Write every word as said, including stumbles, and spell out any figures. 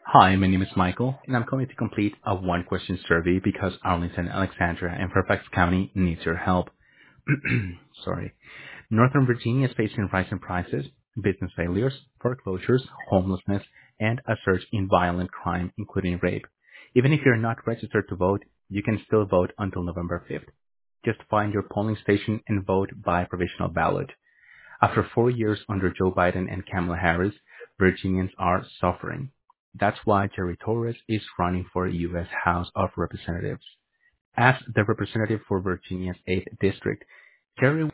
Hi, my name is Michael, and I'm calling to complete a one-question survey because Arlington, Alexandria, and Fairfax County needs your help. Sorry. Northern Virginia is facing rising prices, business failures, foreclosures, homelessness, and a surge in violent crime, including rape. Even if you're not registered to vote, you can still vote until November fifth. Just find your polling station and vote by provisional ballot. After four years under Joe Biden and Kamala Harris, Virginians are suffering. That's why Jerry Torres is running for U S House of Representatives. As the representative for Virginia's eighth District, Jerry